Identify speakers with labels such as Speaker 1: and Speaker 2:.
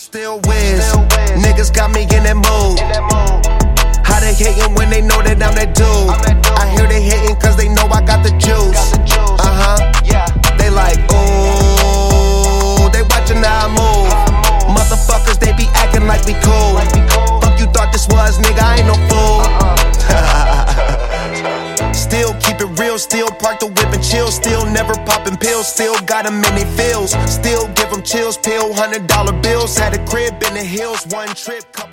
Speaker 1: Still whiz. Niggas got me in that mood. How they hating when they know that I'm that dude? I hear they hating cause they know I got the juice. They like, ooh, they watching how I move. Motherfuckers, they be acting like we cool. Fuck you thought this was, nigga, I ain't no fool. Still keep it real, still park the whip and chill. Still never popping pills, still got them in they feels. Still give them chills, pill $100 bills. Had a crib in the hills, one trip.